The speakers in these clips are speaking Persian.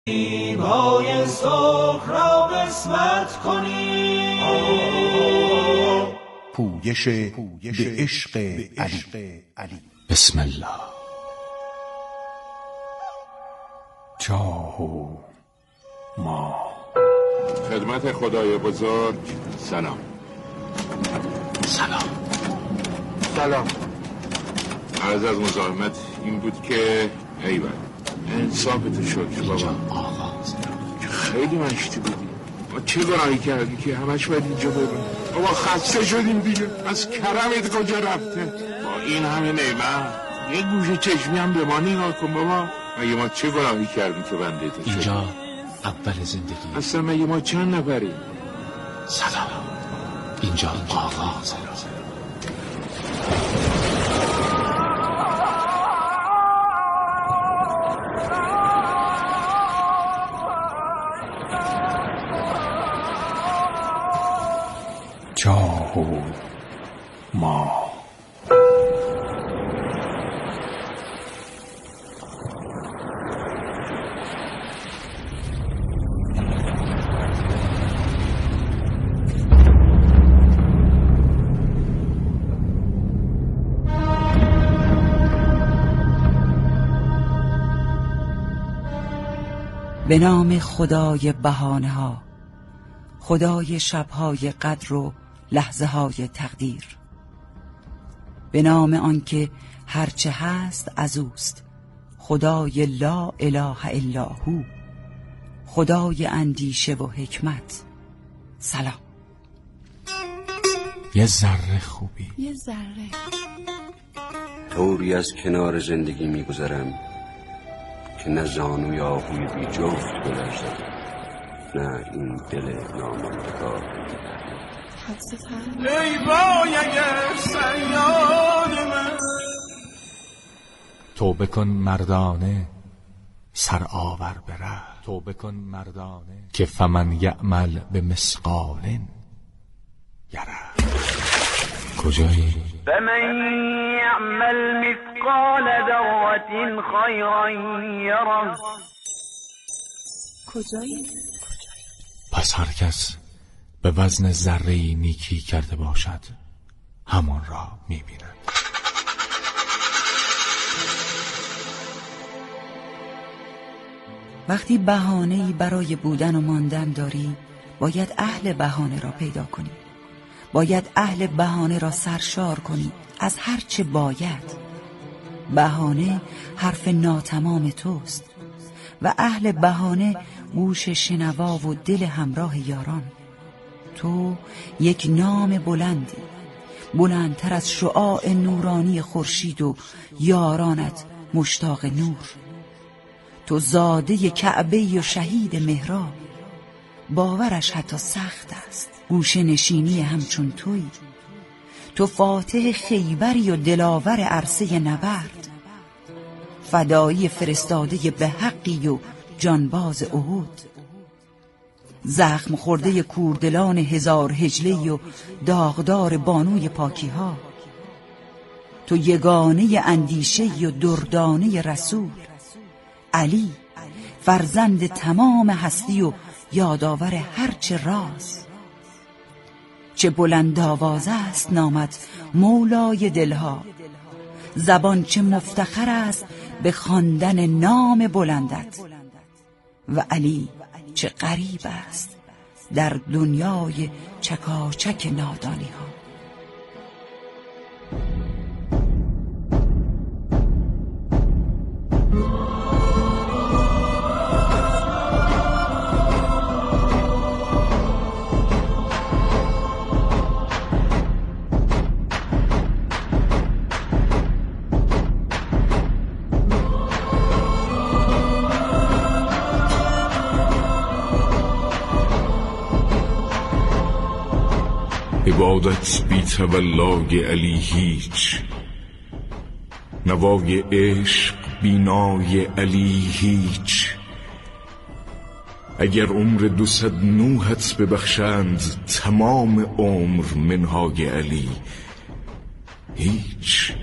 پای سرخ را قسمت کنی. پویش به عشق علی. بسم الله. جاه و ما. خدمت خدای بزرگ سلام. سلام. سلام. عرض از مزاحمت این بود که ایول انصافتو شکر بابا. آغاز خیلی مشتی بودی. ما چه گناهی کردی که همش باید اینجا ببین؟ بابا خسته شدیم دیگه. از کرمت کجا رفته؟ با این همه نعمت یه گوشه چشمی هم به ما نگاه کن بابا. مگه ما چه گناهی کردیم که بنده تو شدیم؟ اینجا اول زندگی. اصلا مگه ما چند نفریم؟ سلام. اینجا آغاز جاه و ما. به نام خدای بهانه ها، خدای شبهای قدر و لحظه های تقدیر. به نام آنکه هرچه هست از اوست، خدای لا اله الا هو، خدای اندیشه و حکمت. سلام. یه ذره خوبی، یه ذره طوری از کنار زندگی میگذرم که نه زانوی آهوی بی جفت گذشته، نه این دل ناماندگار. ای وای اگر سیاد من. توبه کن مردانه سر آور بره. توبه کن مردانه که فمن یعمل به مثقال یره. کجایی؟ فمن یعمل مثقال ذرة خیرا یره. کجایی؟ پس هر کس به وزن ذره‌ای نیکی کرده باشد همان را می‌بیند. وقتی بهانه‌ای برای بودن و ماندن داری، باید اهل بهانه را پیدا کنی. باید اهل بهانه را سرشار کنی از هر چه باید. بهانه حرف ناتمام توست و اهل بهانه گوش شنوا و دل همراه یاران. تو یک نام بلندی، بلندتر از شعاع نورانی خورشید و یارانت مشتاق نور. تو زاده کعبه و شهید محراب، باورش حتی سخت است. گوشه نشینی همچون تویی. تو فاتح خیبری و دلاور عرصه نبرد، فدایی فرستاده به حقی و جانباز احد، زخم خورده کوردلان هزار هجله و داغدار بانوی پاکی ها. تو یگانه اندیشه و دردانه رسول، علی فرزند تمام هستی و یادآور هرچه راز. چه بلند آواز است نامت مولای دلها، زبان چه مفتخر است به خواندن نام بلندت. و علی چه غریب است در دنیای چکاچک نادانی ها. عبادت بی تولای علی هیچ، نوای عشق بینای علی هیچ. اگر عمر 200 نوحت ببخشند تمام عمر منهای علی هیچ.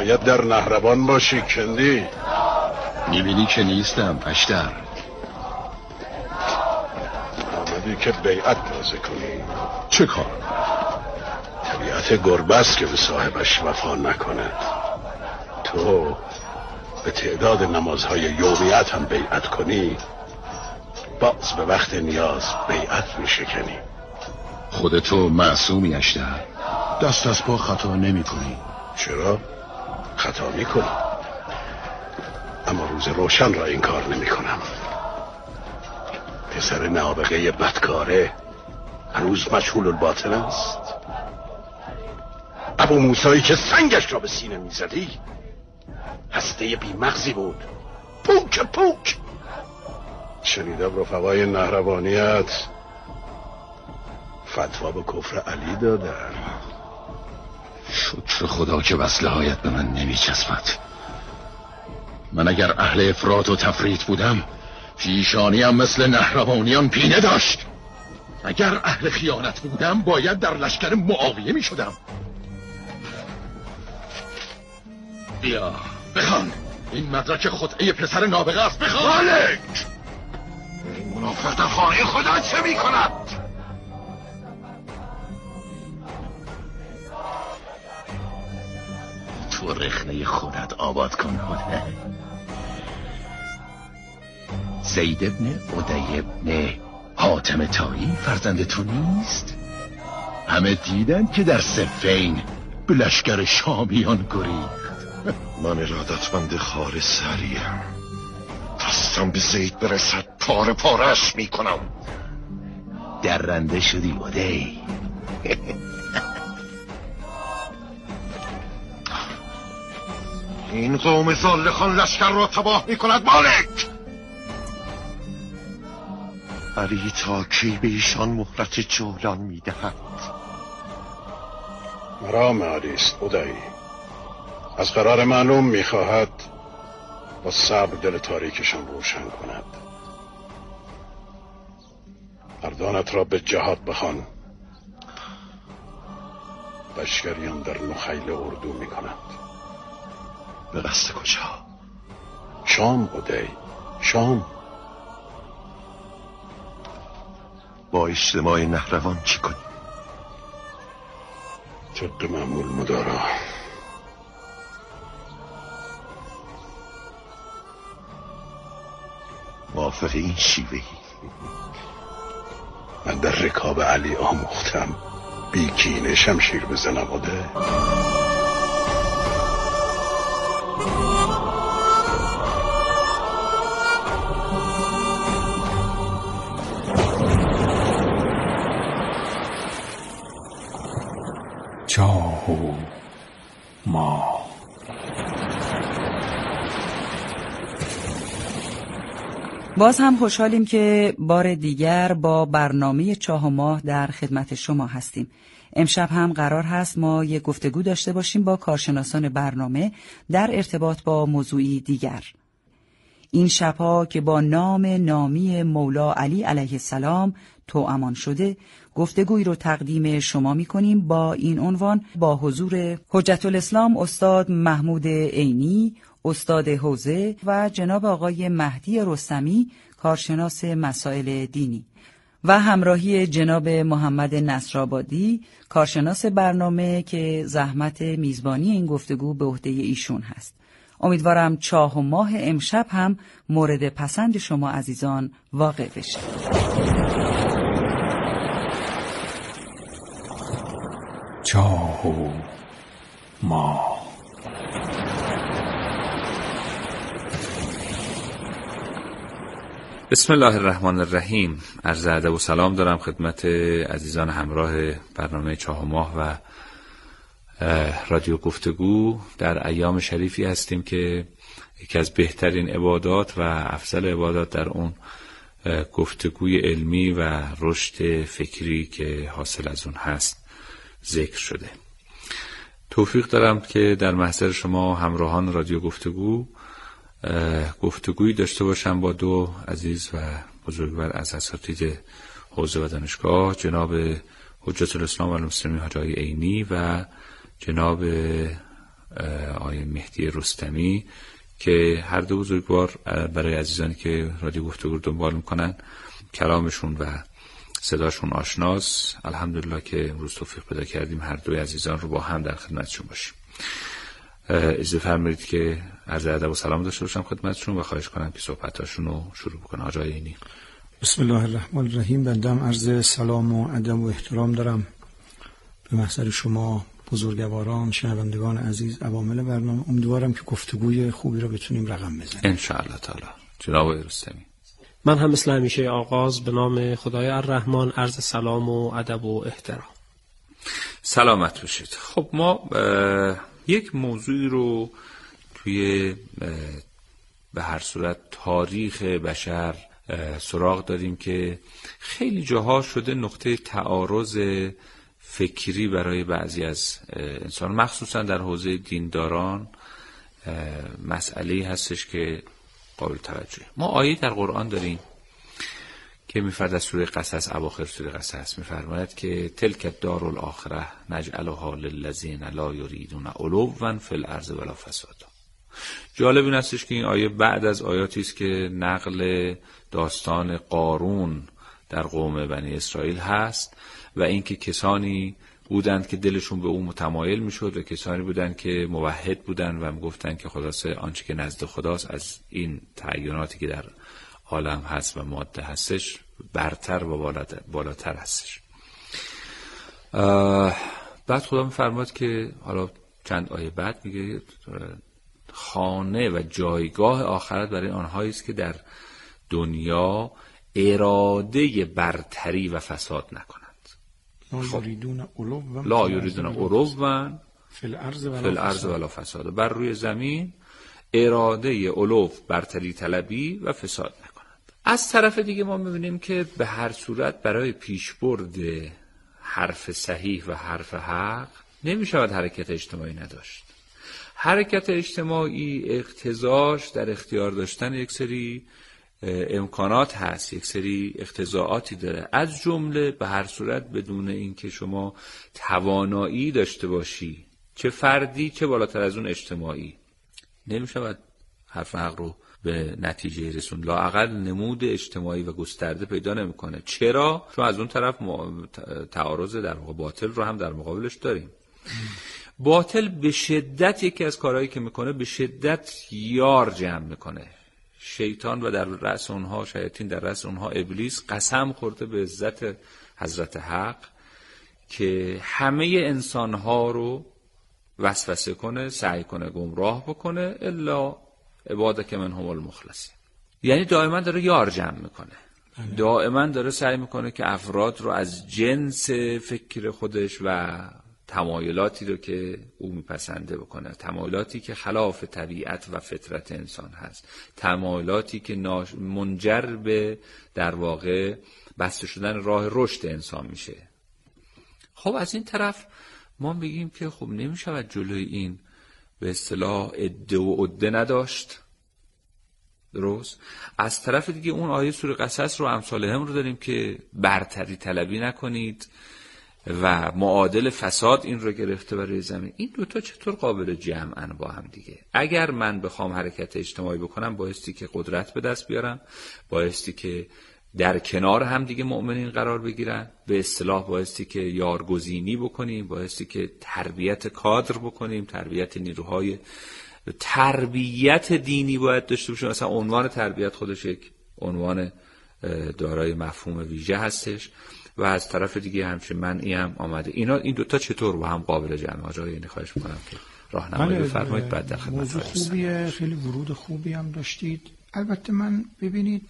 باید در نهربان باشی کندی. میبینی که نیستم اشتر. آمدی که بیعت تازه کنی. چه کار؟ طبیعت گربه است که به صاحبش وفا نکند. تو به تعداد نمازهای یومیت هم بیعت کنی، باز به وقت نیاز بیعت میشکنی. خودتو معصومی اشتر. دست از پا خطا نمی کنی. چرا؟ خطا میکنی، اما روز روشن را این کار نمی کنم. پسر نابغه بدکاره هنوز مجهول الباطن است. ابو موسایی که سنگش را به سینه میزدی هسته بی مغزی بود. پوک پوک. شنیدم رفقای نهربانیت فتوا به کفر علی دادن. شکر خدا که وصله هایت به من نمی چسبد. من اگر اهل افراط و تفریط بودم پیشانیم مثل نهربانیان پینه داشت. اگر اهل خیانت بودم باید در لشکر معاویه می شدم. بیا بخوان، این مدرک خدعه پسر نابغه است. بخوان. مالک، این منافق در خانه خدا چه می کند؟ تو رخنه خودت آباد کن بوده. زید ابن عدی ابن حاتم طایی فرزند تو نیست؟ همه دیدن که در صفین به لشکر شامیان گریخت. من ارادتمند خار سریم، دستم به زید برسد پاره پارش میکنم. درنده شدی عدی. این قوم زالخان لشکر را تباه میکند مالک. علی تا کی به ایشان مهلت جولان میدهد؟ مرام علی است عدی. از قرار معلوم میخواهد با صبر دل تاریکشان روشن کند. مردانت را به جهاد بخوان. لشکریان در نخیل اردو میکند. به قصد کجا؟ شام عدی، شام. با اجتماع نهروان چی کنی؟ طبق معمول مدارا. موافق این شیوهی؟ من در رکاب علی آموختم بی کینه شمشیر بزنم عدی. چاه و ماه. باز هم خوشحالیم که بار دیگر با برنامه چاه و ماه در خدمت شما هستیم. امشب هم قرار هست ما یک گفتگو داشته باشیم با کارشناسان برنامه در ارتباط با موضوعی دیگر. این شبها که با نام نامی مولا علی علیه السلام توامان شده، گفتگویی رو تقدیم شما می‌کنیم با این عنوان: با حضور حجت الاسلام استاد محمود عینی، استاد حوزه و جناب آقای مهدی رستمی، کارشناس مسائل دینی، و همراهی جناب محمد نصرآبادی، کارشناس برنامه که زحمت میزبانی این گفتگو به عهده ایشون هست. امیدوارم چاه و ماه امشب هم مورد پسند شما عزیزان واقع بشه. چاه و ماه. بسم الله الرحمن الرحیم. عرض ادب و سلام دارم خدمت عزیزان همراه برنامه چاه و ماه و رادیو گفتگو. در ایام شریفی هستیم که یکی از بهترین عبادات و افضل عبادات در اون گفتگوی علمی و رشد فکری که حاصل از اون هست ذکر شده. توفیق دارم که در محضر شما همراهان رادیو گفتگویی داشته باشم با دو عزیز و بزرگوار از اساتید حوزه و دانشگاه، جناب حجت الاسلام و المسلمین حاج آقای عینی و جناب آقای مهدی رستمی که هر دو بزرگوار برای عزیزانی که رادیو گفتگو رو دنبال میکنن کلامشون و صداشون آشناست. الحمدلله که امروز توفیق پیدا کردیم هر دوی عزیزان رو با هم در خدمتشون باشیم. اجازه فرمایید که عرض ادب و سلام داشته باشم خدمتشون و خواهش کنم که صحبتاشون رو شروع بکنن. آقای عینی. بسم الله الرحمن الرحیم. بندم عرض سلام و ادب و احترام دارم به محضر شما بزرگواران، شنوندگان عزیز، عوامل برنامه. امیدوارم که گفتگوی خوبی رو بتونیم رقم بزنیم ان شاء الله تعالی. جناب رستمی. من هم مثل همیشه آغاز به نام خدای الرحمن عرض سلام و ادب و احترام. سلامت باشید. خب ما یک موضوعی رو توی به هر صورت تاریخ بشر سراغ داریم که خیلی جاها شده نقطه تعارض فکری برای بعضی از انسان، مخصوصا در حوزه دینداران مسئله‌ای هستش که قابل توجه. ما آیه در قرآن داریم که میفرد از سوره قصص، اواخر سوره قصص میفرماید که تلک الدار الاخره نجعلها للذین لا یریدون علوا فی الارض ولا فسادا. جالب این هستش که این آیه بعد از آیاتی است که نقل داستان قارون در قوم بنی اسرائیل هست و اینکه کسانی بودند که دلشون به او متمایل میشد و کسانی بودند که موحد بودند و میگفتند که خلاصه آنچه که نزد خداست از این تعییناتی که در عالم هست و ماده هستش برتر و بالاتر هستش. بعد خدا میفرماد که حالا چند آیه بعد میگه خانه و جایگاه آخرت برای آنهایی است که در دنیا اراده برتری و فساد نکنند. لا یریدون علوا فی الارض ولا فساد. بر روی زمین اراده علو، برتری طلبی و فساد نکنند. از طرف دیگه ما می‌بینیم که به هر صورت برای پیشبرد حرف صحیح و حرف حق نمی‌شود حرکت اجتماعی نداشت. حرکت اجتماعی اقتضاش در اختیار داشتن یک سری امکانات هست، یک سری اقتضاعاتی داره، از جمله به هر صورت بدون اینکه شما توانایی داشته باشی، چه فردی چه بالاتر از اون اجتماعی، نمیشود حرف حق رو به نتیجه رسون. لااقل نمود اجتماعی و گسترده پیدا نمیکنه. چرا؟ چون از اون طرف تعارض در واقع باطل رو هم در مقابلش داریم. باطل به شدت یکی از کارهایی که میکنه به شدت یار جمع میکنه. شیطان و در رأس اونها شیاطین، در رأس اونها ابلیس، قسم خورده به عزت حضرت حق که همه انسانها رو وسوسه کنه، سعی کنه گمراه بکنه، الا عبادک منهم المخلصین. یعنی دائما داره یار جمع میکنه، دائما داره سعی میکنه که افراد رو از جنس فکر خودش و تمایلاتی رو که او میپسنده بکنه، تمایلاتی که خلاف طبیعت و فطرت انسان هست، تمایلاتی که منجر به در واقع بسته شدن راه رشد انسان میشه. خب از این طرف ما بگیم که خب نمیشود جلوی این به اصطلاح عده و عده نداشت، درست؟ از طرف دیگه اون آیه سوره قصص رو امثال هم رو داریم که برتری طلبی نکنید و معادل فساد این رو گرفته برای زمین. این دوتا چطور قابل جمعن با هم دیگه؟ اگر من بخوام حرکت اجتماعی بکنم بایستی که قدرت به دست بیارم، بایستی که در کنار هم دیگه مؤمنین قرار بگیرن، به اصطلاح بایستی که یارگزینی بکنیم، بایستی که تربیت کادر بکنیم، تربیت نیروهای، تربیت دینی باید داشته باشیم. مثلا عنوان تربیت خودش یک عنوان دارای مفهوم ویژه هستش و از طرف دیگه همچنین منعی هم آمده. این دوتا چطور با هم قابل جمع؟ آقا یعنی خواهش می‌کنم که راهنمایی بفرمایید بعد در خدمت. موضوع خوبیه، خیلی ورود خوبی هم داشتید. البته من ببینید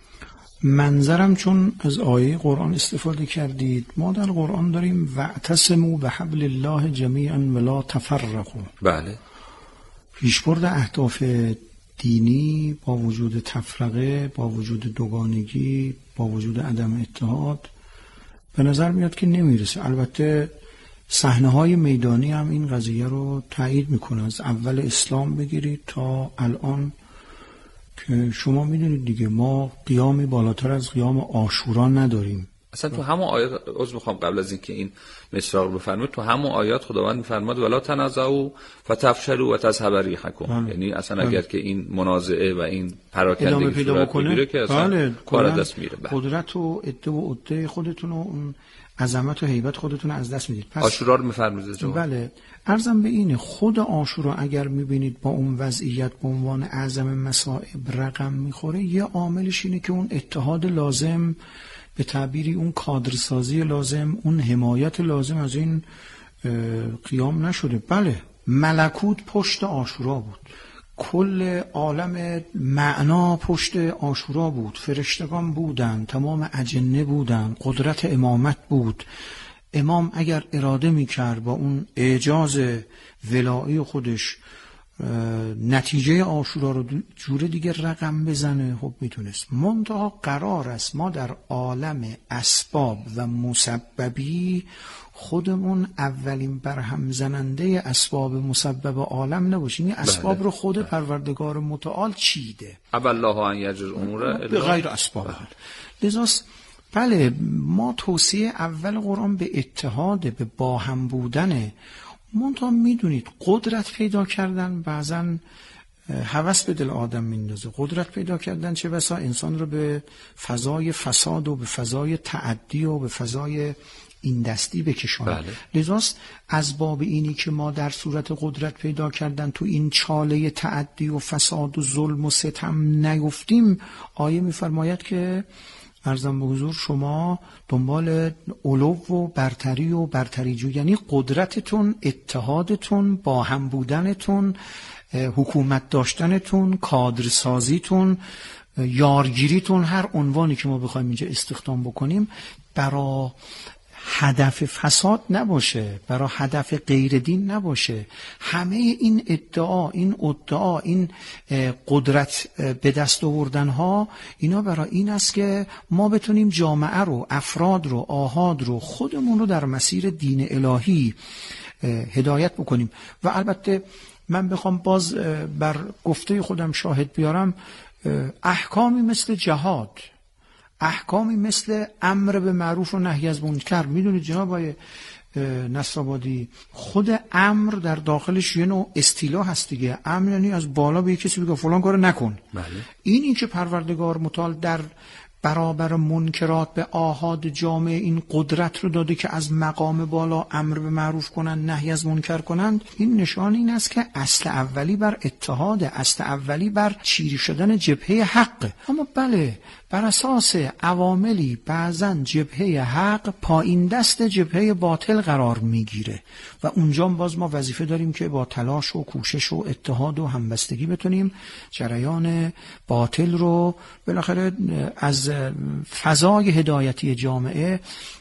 منظرم چون از آیه قرآن استفاده کردید، ما در قرآن داریم واعتصموا بحبل الله جمیعا ولا تفرقوا. بله. پیشبرد اهداف دینی با وجود تفرقه، با وجود دوگانگی، با وجود عدم اتحاد به نظر میاد که نمیرسه. البته صحنه‌های میدانی هم این قضیه رو تایید میکنه. از اول اسلام بگیرید تا الان که شما میدونید دیگه، ما قیامی بالاتر از قیام عاشورا نداریم اصلا تو همون آیات عذر میخوام قبل از اینکه این مصراق رو بفرمایید، تو همون آیات خداوند میفرماد ولا تنازعوا فتفشلوا وتذهب ریحکم. یعنی اصلا اگر که این منازعه و این پراکندگی صورت بگیره که اصلا کار دست میره. قدرت و عده و عده خودتون و اون عظمت و هیبت خودتون از دست میدید. پس عاشورا رو میفرمایید. بله، عرضم به اینه خود عاشورا اگر میبینید با اون وضعیت به عنوان اعظم مصائب رقم میخوره، یه عاملش اینه که اون اتحاد لازم، به تعبیری اون کادرسازی لازم، اون حمایت لازم از این قیام نشده. بله، ملکوت پشت عاشورا بود، کل عالم معنا پشت عاشورا بود، فرشتگان بودن، تمام اجنه بودن، قدرت امامت بود. امام اگر اراده میکرد با اون اعجاز ولایی خودش نتیجه عاشورا رو جور دیگه رقم بزنه، خب میتونست. منتها قرار است ما در عالم اسباب و مسببی خودمون اولین برهم زننده اسباب مسبب عالم نباشیم. این اسباب رو خود پروردگار متعال چیده. الله ان یجر امور به غیر اسباب. لذاست بله، ما توصیه اول قرآن به اتحاد، به باهم بودنه. منتها میدونید قدرت پیدا کردن بعضا هوس به دل آدم میندازه. قدرت پیدا کردن چه بسا انسان رو به فضای فساد و به فضای تعدی و به فضای این دستی بکشونه. بله. لذاست از باب اینی که ما در صورت قدرت پیدا کردن تو این چاله تعدی و فساد و ظلم و ستم نیفتیم، آیه میفرماید که عرضم به حضور شما دنبال علو و برتری جو، یعنی قدرتتون، اتحادتون، با هم بودنتون، حکومت داشتنتون، کادرسازیتون، یارگیریتون، هر عنوانی که ما بخوایم اینجا استخدام بکنیم، برای هدف فساد نباشه، برای هدف غیر دین نباشه. همه این ادعا، این قدرت به دست آوردن ها، اینا برای این است که ما بتونیم جامعه رو، افراد رو، آحاد رو، خودمون رو در مسیر دین الهی هدایت بکنیم. و البته من بخوام باز بر گفته خودم شاهد بیارم، احکامی مثل جهاد، احکامی مثل امر به معروف و نهی از منکر، میدونید جناب آقای نصرآبادی، خود امر در داخلش یه نوع اصطلاح هست دیگه. امر یعنی از بالا به کسی بگه فلان کارو نکن. بله. این که پروردگار متعال در برابر منکرات به آحاد جامعه این قدرت رو داده که از مقام بالا امر به معروف کنند، نهی از منکر کنند، این نشان این است که اصل اولی بر اتحاد، اصل اولی بر چیره شدن جبهه حق. اما بله، بر اساس عواملی بعضن جبهه حق پایین دست جبهه باطل قرار میگیره و اونجا باز ما وظیفه داریم که با تلاش و کوشش و اتحاد و همبستگی بتونیم جریان باطل رو بالاخره از فضای هدایتی جامعه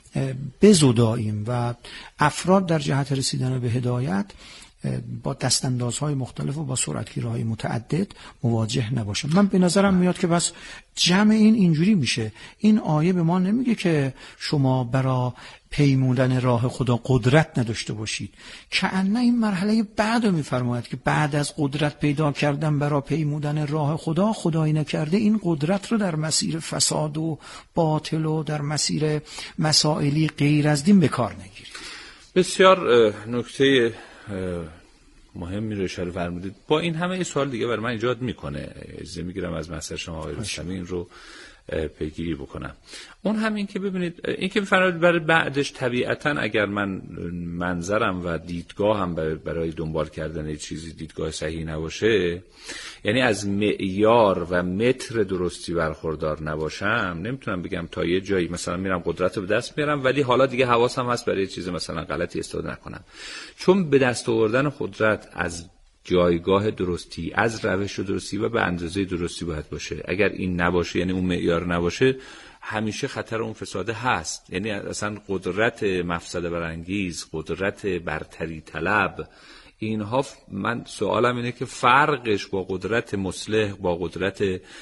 بزداییم و افراد در جهت رسیدن به هدایت با دستاندازهای مختلف و با سرعتگیری‌های متعدد مواجه نباشم. من به نظرم میاد که بس جمع اینجوری میشه. این آیه به ما نمیگه که شما برای پیمودن راه خدا قدرت نداشته باشید، کأنه این مرحله بعد رو میفرماید که بعد از قدرت پیدا کردن برای پیمودن راه خدا، خدایی نکرده این قدرت رو در مسیر فساد و باطل و در مسیر مسائلی غیر از دین به کار نگیرید. بسیار نکته مهمی رو اشاره فرمودید. با این همه سوال دیگه برای من ایجاد میکنه، اجازه میگیرم از مسئله شما آقای رستمی این رو پیگیری بکنم. اون همین که ببینید، این که میفرمایید برای بعدش طبیعتا اگر من منظرم و دیدگاهم برای دنبال کردن چیزی دیدگاه صحیح نباشه، یعنی از معیار و متر درستی برخوردار نباشم، نمیتونم بگم تا یه جایی مثلا میرم قدرت رو به دست میارم ولی حالا دیگه حواسم هست برای چیز مثلا غلطی استفاده نکنم. چون به دست آوردن قدرت از جایگاه درستی، از روش درستی و به اندازه درستی باید باشه. اگر این نباشه، یعنی اون معیار نباشه، همیشه خطر اون فساده هست. یعنی اصلا قدرت مفسده برانگیز، قدرت برتری طلب، اینها من سوالم اینه که فرقش با قدرت مصلح، با قدرت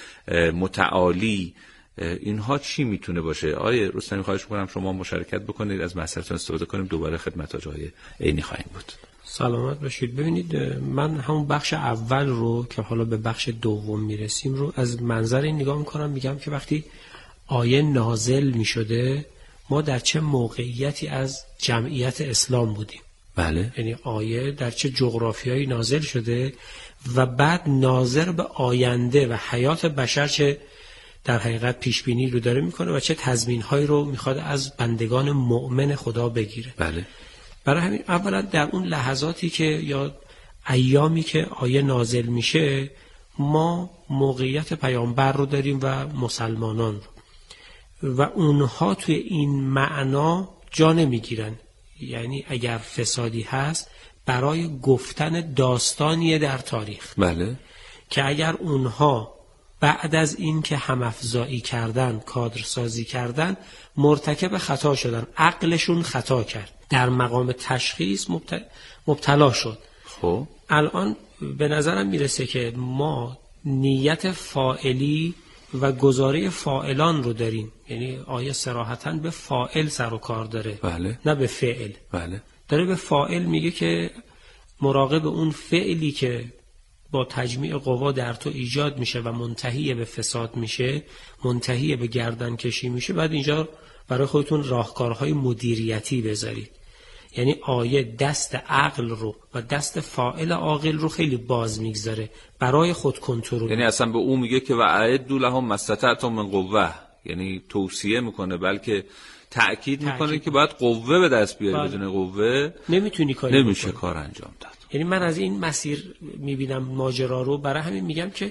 متعالی، اینها چی میتونه باشه؟ آیه رستمی خواهش میکنم شما مشارکت بکنید، از مسئله‌تون استفاده کنیم، دوباره خدمت آقای عینی خواهیم بود. سلامت باشید. ببینید، من همون بخش اول رو که حالا به بخش دوم میرسیم رو از منظر این نگاه میکنم، میگم که وقتی آیه نازل میشده ما در چه موقعیتی از جمعیت اسلام بودیم. بله. یعنی آیه در چه جغرافیایی نازل شده و بعد ناظر به آینده و حیات بشر چه در حقیقت پیش بینی رو داره میکنه و چه تضمین‌هایی رو میخواد از بندگان مؤمن خدا بگیره. بله. برای همین اولا در اون لحظاتی که یا ایامی که آیه نازل میشه ما موقعیت پیامبر رو داریم و مسلمانان رو و اونها توی این معنا جا نمیگیرن. یعنی اگر فسادی هست برای گفتن داستانیه در تاریخ. بله. که اگر اونها بعد از این که همافزایی کردن، کادرسازی کردن، مرتکب خطا شدن، عقلشون خطا کرد، در مقام تشخیص مبتلا شد. خب الان به نظرم میرسه که ما نیت فاعلی و گزاره فاعلان رو داریم. یعنی آیه صراحتاً به فاعل سر و کار داره. بله. نه به فعل. بله. داره به فاعل میگه که مراقب اون فعلی که با تجمیع قوا در تو ایجاد میشه و منتهی به فساد میشه، منتهی به گردن کشی میشه، بعد اینجا برای خودتون راهکارهای مدیریتی بذارید. یعنی آیه دست عقل رو و دست فاعل عاقل رو خیلی باز میگذاره برای خود کنترل. یعنی اصلا به اون میگه که وعدوا لهم ما استطعتم من قوه، یعنی توصیه میکنه بلکه تأکید میکنه که باید قوه به دست بیاری. بدون قوه نمیتونی کاری نمیشه کار انجام داد. یعنی من از این مسیر میبینم ماجرا رو، برای همین میگم که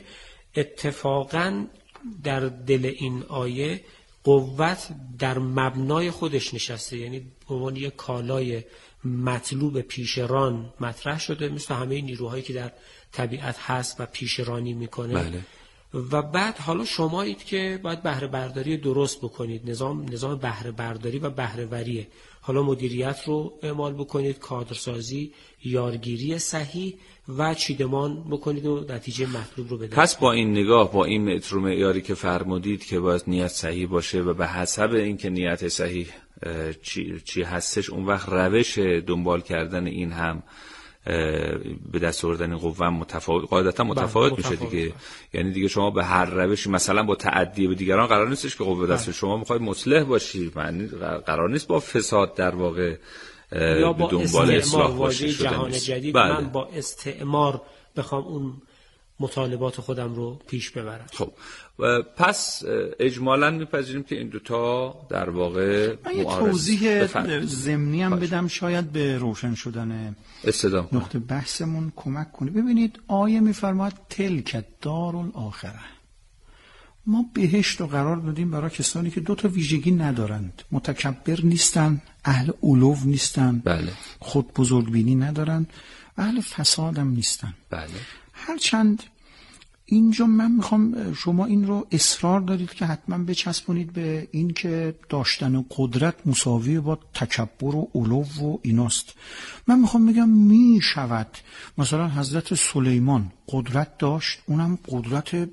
اتفاقاً در دل این آیه قوت در مبنای خودش نشسته، یعنی به عنوان یک کالای مطلوب پیشران مطرح شده، مثل همه نیروهایی که در طبیعت هست و پیشرانی میکنه. بله. و بعد حالا شمایید که باید بهره برداری درست بکنید. نظام بهره برداری و بهره وریه. حالا مدیریت رو اعمال بکنید، کادرسازی، یارگیری صحیح و چیدمان بکنید و نتیجه مطلوب رو بدید. پس با این نگاه، با این متر و معیاری که فرمودید که باید نیت صحیح باشه و به حسب اینکه نیت صحیح چی هستش، اون وقت روش دنبال کردن این هم به دست آوردن قوه متفاوت، قاعدتا متفاوت میشه دیگه. یعنی دیگه شما به هر روشی، مثلا با تعدی به دیگران، قرار نیستش که قوه دست شما میخواید مصلح باشی، معنی قرار نیست با فساد در واقع یا با دنبال اصلاح باشی. جهان جدید بله. من با استعمار بخوام اون مطالبات خودم رو پیش ببرم. خب پس اجمالاً میپذیریم که این دوتا در واقع من یه توضیح ضمنی هم بدم، شاید به روشن شدن نقطه بحثمون کمک کنه. ببینید آیه میفرماید تلک دارالآخره، ما بهشت رو قرار دادیم برای کسانی که دو تا ویژگی ندارند، متکبر نیستن، اهل علو نیستن، بله. خود بزرگبینی ندارن، اهل فساد هم نیستن. بله. هرچند اینجا من میخوام شما این رو اصرار دارید که حتما بچسبونید به این که داشتن قدرت مساوی با تکبر و علو و ایناست. من میخوام بگم میشود مثلا حضرت سلیمان قدرت داشت، اونم قدرت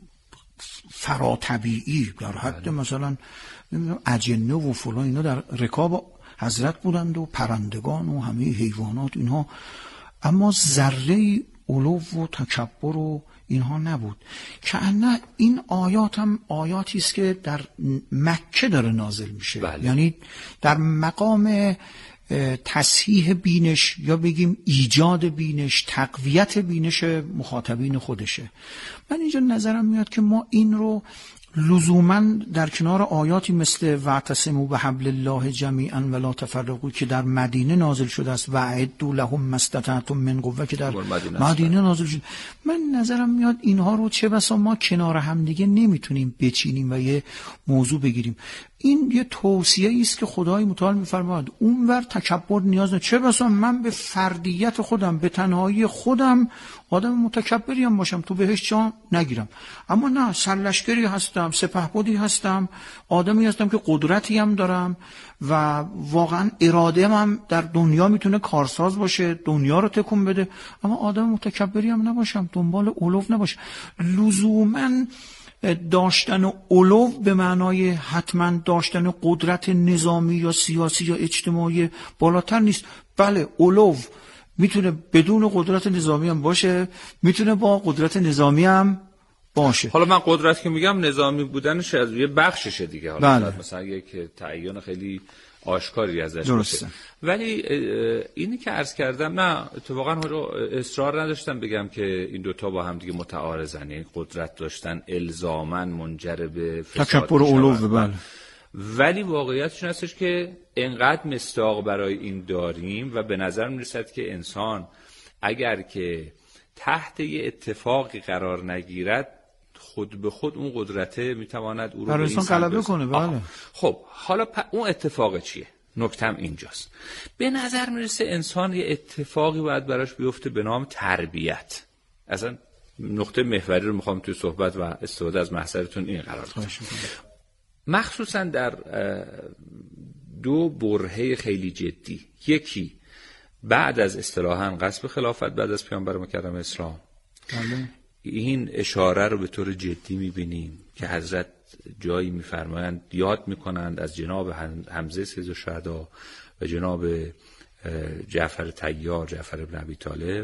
فراتبیعی در حد مثلا اجنه و فلان، اینا در رکاب حضرت بودند و پرندگان و همه حیوانات اینها، اما ذره علو و تکبر و اینها نبود. که نه این آیات هم آیاتی است که در مکه داره نازل میشه. بله. یعنی در مقام تصحیح بینش یا بگیم ایجاد بینش، تقویت بینش مخاطبین خودشه. من اینجا نظرم میاد که ما این رو لزوما در کنار آیاتی مثل واعتصموا بحبل الله جمیعا ولا تفرقوا که در مدینه نازل شده است و اعدوا لهم ما استطعتم من قوه که در مدینه نازل شده، من نظرم میاد اینها رو چه بسا ما کنار هم دیگه نمیتونیم بچینیم و یه موضوع بگیریم. این یه توصیه است که خدای متعال میفرماید اونور تکبر نیاز نه، چه بسا من به فردیت خودم، به تنهایی خودم آدم متکبری هم باشم تو بهش جا نگیرم، اما نه، سرلشکری هستم، سپهبدی هستم، آدمی هستم که قدرتی هم دارم و واقعا اراده هم در دنیا میتونه کارساز باشه، دنیا رو تکون بده، اما آدم متکبری هم نباشم، دنبال علو نباشم. لزوما داشتن علو به معنای حتما داشتن قدرت نظامی یا سیاسی یا اجتماعی بالاتر نیست. بله، علو میتونه بدون قدرت نظامی هم باشه، میتونه با قدرت نظامی هم باشه. حالا من قدرت که میگم نظامی بودنش از یه بخششه دیگه، حالا مثلا یک تعیین خیلی آشکاری ازش درسته. ولی اینی که عرض کردم، نه اتفاقا اصرار نداشتم بگم که این دوتا با هم دیگه متعارضن، یعنی قدرت داشتن الزاماً منجر به فساد تکبر علو. بله. ولی واقعیتش این هستش که انقدر مصداق برای این داریم و به نظر میرسد که انسان اگر که تحت یه اتفاقی قرار نگیرد، خود به خود اون قدرته میتواند او رو به این غلبه کنه. بله. خب حالا اون اتفاق چیه؟ نکتم اینجاست. به نظر میرسه انسان یه اتفاقی باید براش بیفته به نام تربیت. اصلا نقطه محوری رو میخوام توی صحبت و استفاده از محضرتون این قرار بدم. مخصوصا در دو برهه خیلی جدی. یکی بعد از اصطلاحاً غصب خلافت بعد از پیامبر مکرم اسلام، این اشاره رو به طور جدی میبینیم که حضرت جایی میفرمایند، یاد میکنند از جناب حمزه سید الشهدا و جناب جعفر طیار، جعفر ابن ابی طالب،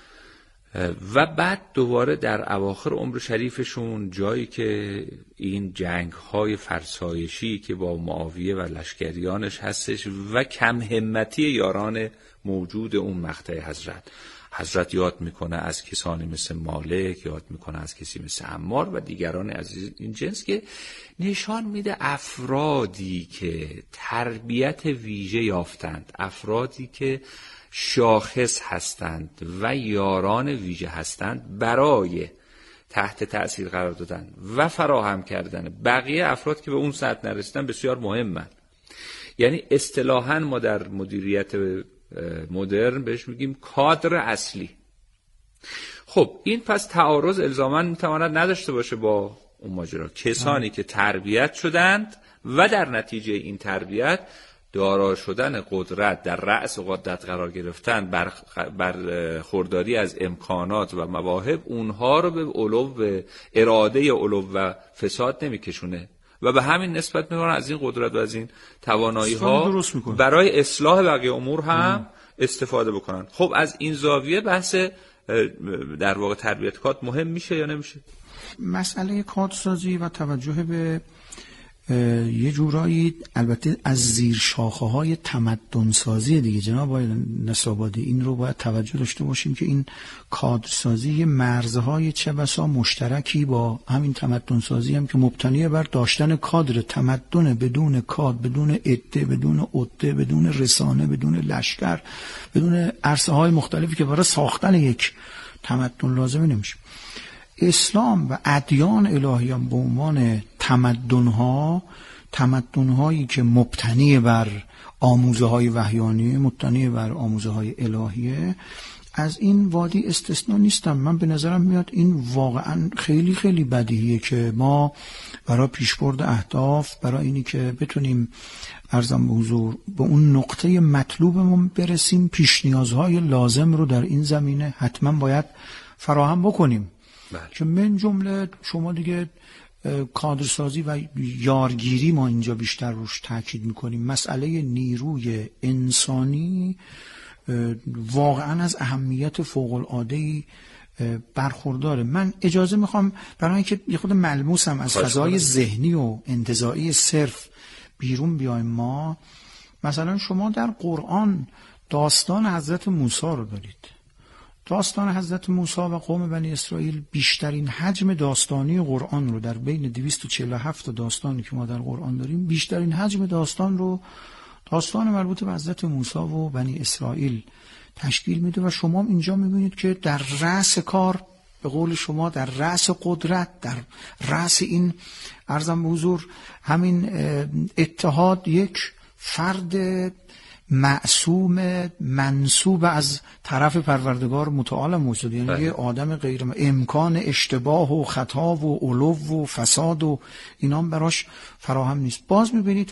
و بعد دوباره در اواخر عمر شریفشون جایی که این جنگ‌های فرسایشی که با معاویه و لشکریانش هستش و کم همتی یاران موجود اون مقطع حضرت یاد میکنه از کسانی مثل مالک، یاد میکنه از کسی مثل عمار و دیگران از این جنس، که نشان میده افرادی که تربیت ویژه یافتند، افرادی که شاخص هستند و یاران ویژه هستند برای تحت تأثیر قرار دادن و فراهم کردن بقیه افراد که به اون سطح نرسیدن بسیار مهمند. یعنی اصطلاحاً ما در مدیریت مدرن بهش میگیم کادر اصلی. خب این پس تعارض الزاماً میتواند نداشته باشه با اون ماجرا. کسانی که تربیت شدند و در نتیجه این تربیت دارا شدن قدرت، در رأس قدرت قرار گرفتن، بر خورداری از امکانات و مواهب، اونها رو به علو و اراده علو و فساد نمیکشونه و به همین نسبت میکنن از این قدرت و از این توانایی ها برای اصلاح بقیه امور هم استفاده بکنن. خب از این زاویه بحث در واقع تربیت کادر مهم میشه یا نمیشه؟ مسئله کادرسازی و توجه به یه جورایی البته از زیر شاخه های تمدن سازی دیگه جناب آقای نصرآبادی، این رو باید توجه داشته باشیم که این کادرسازی مرزهای چه بسا مشترکی با همین تمدن سازی هم که مبتنی بر داشتن کادر تمدن بدون کادر، بدون عده، بدون عده، بدون رسانه، بدون لشکر، بدون عرصه های مختلفی که برای ساختن یک تمدن لازمه نمیشه. اسلام و ادیان الهیان به عنوان تمدن‌هایی که مبتنی بر آموزه‌های وحیانی، مبتنی بر آموزه‌های الهیه، از این وادی استثنا نیستم. من به نظرم میاد این واقعا خیلی خیلی بدیهیه که ما برای پیشبرد اهداف، برای اینی که بتونیم عرضم به حضور به اون نقطه مطلوبمون برسیم، پیش نیازهای لازم رو در این زمینه حتما باید فراهم بکنیم. که من جمله شما دیگه کادرسازی و یارگیری ما اینجا بیشتر روش تاکید میکنیم. مسئله نیروی انسانی واقعا از اهمیت فوق العاده‌ای برخورداره. من اجازه میخوام برای اینکه یه خود ملموسم از فضای ذهنی و انتزاعی صرف بیرون بیایم، ما مثلا شما در قرآن داستان حضرت موسی رو دارید. داستان حضرت موسی و قوم بنی اسرائیل بیشترین حجم داستانی قرآن رو در بین 247 داستانی که ما در قرآن داریم، بیشترین حجم داستان رو داستان مربوط به حضرت موسی و بنی اسرائیل تشکیل میده و شما اینجا میبینید که در رأس کار، به قول شما در رأس قدرت، در رأس این عرضم به حضور همین اتحاد، یک فرد معصوم منسوب از طرف پروردگار متعال موجود، یعنی یه آدم غیر امکان اشتباه و خطا و علو و فساد و اینام براش فراهم نیست. باز میبینید